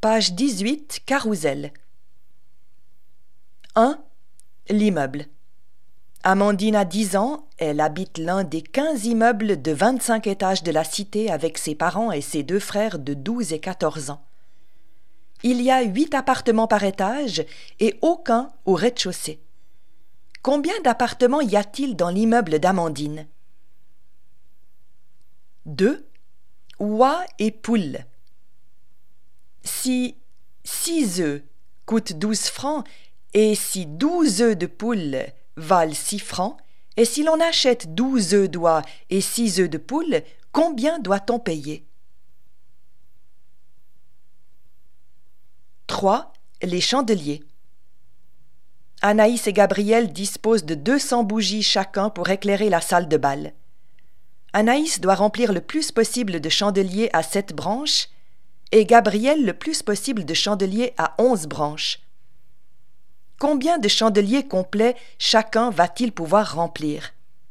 Page 18, Carrousel. 1. L'immeuble. Amandine a 10 ans, elle habite l'un des 15 immeubles de 25 étages de la cité avec ses parents et ses 2 frères de 12 et 14 ans. Il y a 8 appartements par étage et aucun au rez-de-chaussée. Combien d'appartements y a-t-il dans l'immeuble d'Amandine? 2. Oie et poule. Si 6 œufs coûtent 12 francs et si 12 œufs de poule valent 6 francs, et si l'on achète 12 œufs d'oie et 6 œufs de poule, combien doit-on payer? 3. Les chandeliers. Anaïs et Gabriel disposent de 200 bougies chacun pour éclairer la salle de bal. Anaïs doit remplir le plus possible de chandeliers à 7 branches et Gabriel le plus possible de chandeliers à 11 branches. Combien de chandeliers complets chacun va-t-il pouvoir remplir?